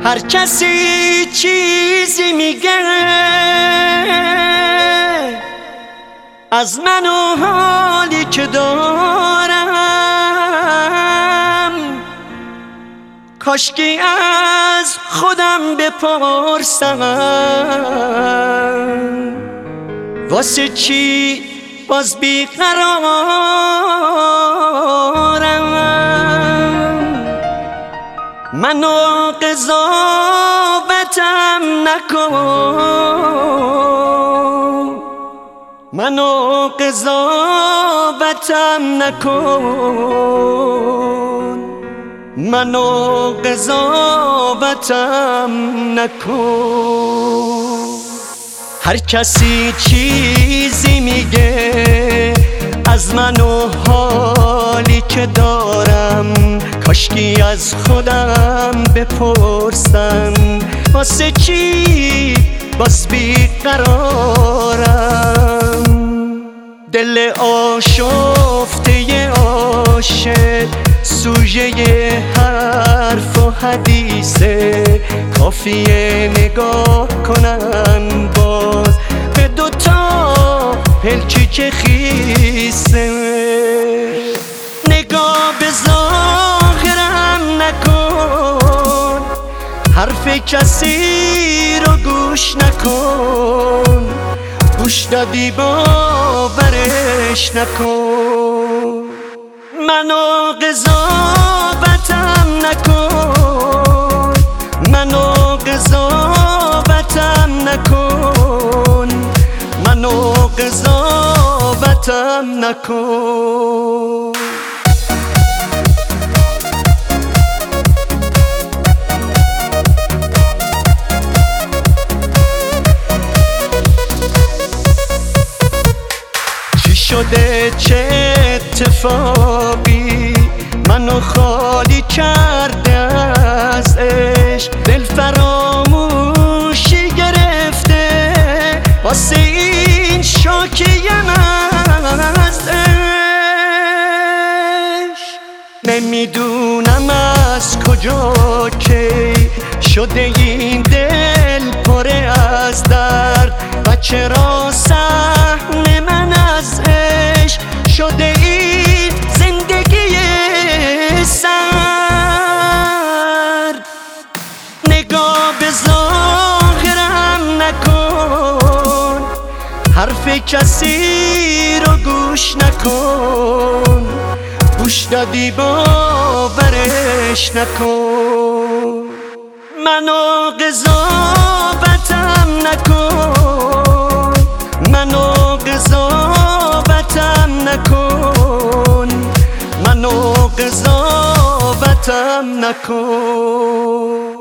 هر کسی چیزی میگه از من و حالی که دارم، کاشکی از خودم بپرسم واسه چی باز بیقرارم. منو قضاوتم نکن، منو قضاوتم نکن، منو قضاوتم نکن. هر کسی چیزی میگه از من و حالی که دارم، کاشکی از خودم بپرسم واسه چی باز بیقرارم. دل آشفته عاشق سوژه حرف و حدیثه، کافیه نگاه کنن باز به دوتا پلکی که خیسه. نگاه به ظاهرم نکن، حرف کسی رو گوش نکن، گوش دادی باورش نکن. منو قضاوتم نکن، منو قضاوتم نکن، منو قضاوتم نکن. چی شده چه اتفاقی منو خالی کرده از عشق، دل فراموشی گرفته واسه این شاکیم از عشق. نمیدونم از کجا که شده این دل پره از درد و چرا صحن من از عشق شده این زندگی سرد. نگاه به ظاهرم نکن، حرف کسی رو گوش نکن، گوش دادی باورش نکن. منو قضاوتم نکن، منو قضاوتم نکن، منو قضاوتم نکن.